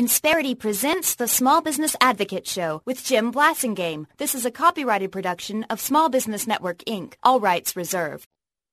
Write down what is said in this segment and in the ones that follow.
Insperity presents the Small Business Advocate Show with Jim Blasingame. This is a copyrighted production of Small Business Network, Inc. All rights reserved.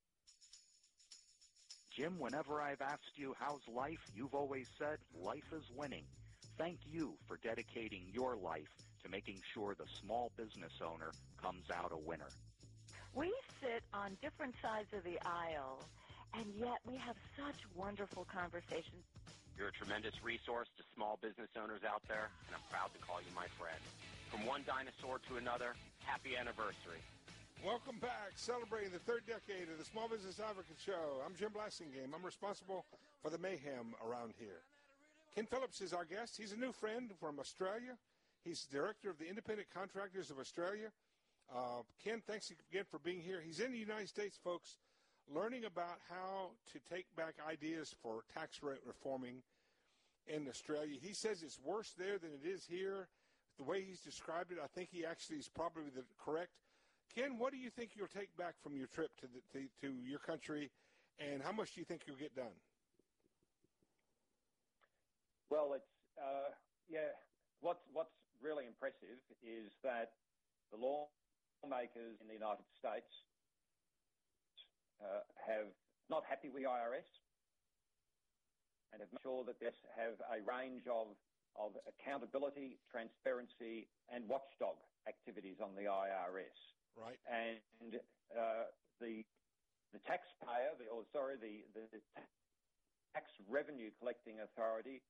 Jim, whenever I've asked you how's life, you've always said life is winning. Thank you for dedicating your life to making sure the small business owner comes out a winner. We sit on different sides of the aisle, and yet we have such wonderful conversations. You're a tremendous resource to small business owners out there, and I'm proud to call you my friend. From one dinosaur to another, happy anniversary. Welcome back, celebrating the third decade of the Small Business Advocate Show. I'm Jim Blasingame. I'm responsible for the mayhem around here. Ken Phillips is our guest. He's a new friend from Australia. He's director of the Independent Contractors of Australia. Ken, thanks again for being here. He's in the United States, folks, learning about how to take back ideas for tax rate reforming in Australia. He says it's worse there than it is here. The way he's described it, I think he actually is probably correct. Ken, what do you think you'll take back from your trip to your country, and how much do you think you'll get done? Well, what's really impressive is that the lawmakers in the United States have not happy with the IRS and have made sure that they have a range of accountability, transparency, and watchdog activities on the IRS. Right. And the taxpayer, the tax revenue collecting authority,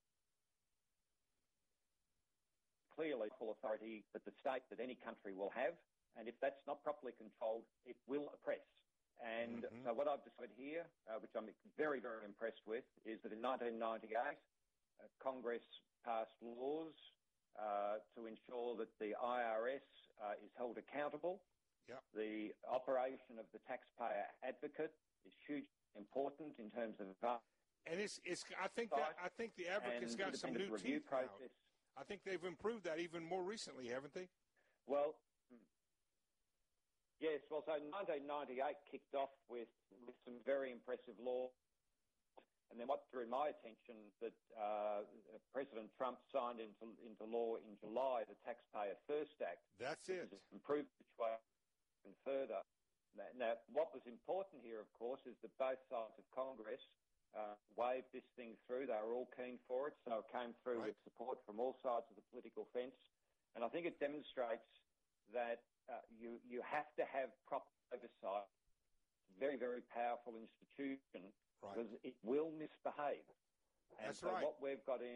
clearly full authority that the state, that any country will have, and if that's not properly controlled, it will oppress. And so what I've discovered here, which I'm very, very impressed with, is that in 1998, Congress passed laws to ensure that the IRS is held accountable. Yep. The operation of the taxpayer advocate is hugely important in terms of. And I think the advocate's got some new review teeth process. now. I think they've improved that even more recently, haven't they? Well. Yes, well, so 1998 kicked off with some very impressive laws. And then what drew my attention that President Trump signed into law in July, the Taxpayer First Act. That's it. Improved the situation further. Now, what was important here, of course, is that both sides of Congress waved this thing through. They were all keen for it, so it came through with support from all sides of the political fence. And I think it demonstrates that you have to have proper oversight. Very, very powerful institution because it will misbehave. And That's so right. what we've got in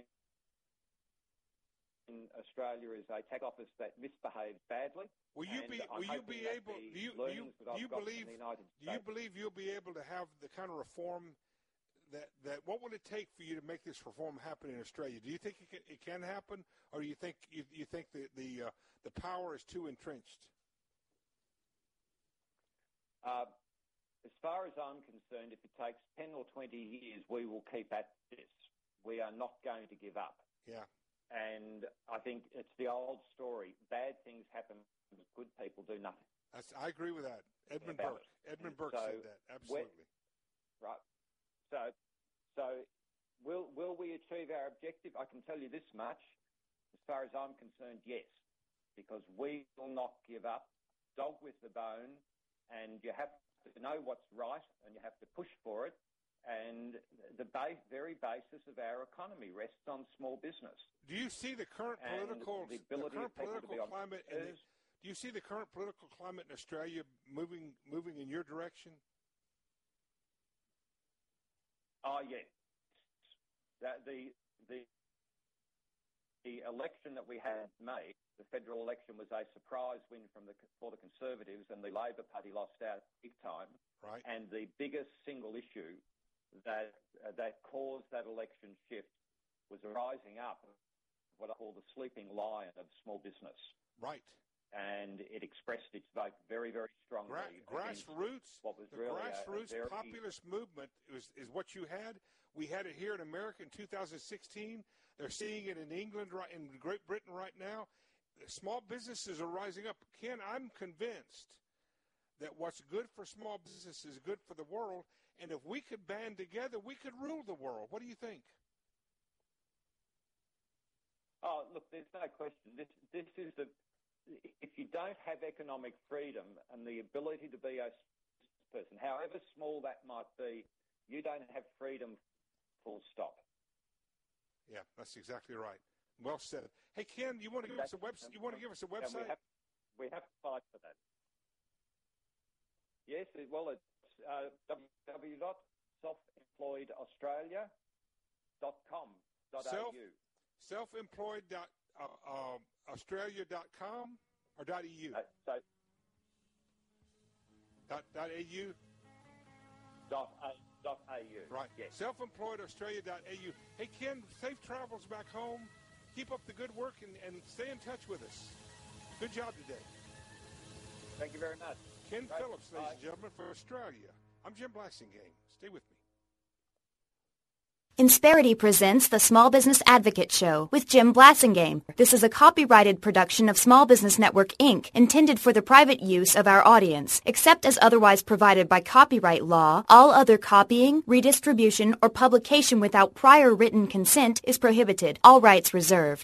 Australia is a tax office that misbehaves badly. Will you believe you'll be able to have the kind of reform that what would it take for you to make this reform happen in Australia? Do you think it can happen, or do you think that the power is too entrenched? As far as I'm concerned, if it takes 10 or 20 years, we will keep at this. We are not going to give up. Yeah. And I think it's the old story. Bad things happen because good people do nothing. I agree with that. Edmund Burke said that. Absolutely. Right. So will we achieve our objective? I can tell you this much. As far as I'm concerned, yes. Because we will not give up. Dog with the bone. And you have to know what's right, and you have to push for it. And the very basis of our economy rests on small business. Do you see the current political climate? Do you see the current political climate in Australia moving in your direction? Oh yes. The election that we had made, the federal election, was a surprise win for the Conservatives, and the Labor Party lost out big time. Right. And the biggest single issue that caused that election shift was a rising up of what I call the sleeping lion of small business. Right. And it expressed its vote very, very strongly. Grassroots. What was the really grassroots populist movement is what you had. We had it here in America in 2016. They're seeing it in England, in Great Britain right now. Small businesses are rising up. Ken, I'm convinced that what's good for small business is good for the world, and if we could band together, we could rule the world. What do you think? look, there's no question. This is if you don't have economic freedom and the ability to be a person, however small that might be, you don't have freedom, full stop. Yeah, that's exactly right. Well said. Hey, Ken, you want to give us a website? You want to give us a website? Yeah, we have to fight for that. Yes, well, it's www.selfemployedaustralia.com.au. Selfemployed.australia.com or .eu? .au? .au. Right. Yes. Selfemployedaustralia.au. Hey, Ken, safe travels back home. Keep up the good work and stay in touch with us. Good job today. Thank you very much. Ken Phillips, ladies and gentlemen, for Australia. I'm Jim Blasingame. Stay with me. Insperity presents the Small Business Advocate Show with Jim Blasingame. This is a copyrighted production of Small Business Network, Inc., intended for the private use of our audience. Except as otherwise provided by copyright law, all other copying, redistribution, or publication without prior written consent is prohibited. All rights reserved.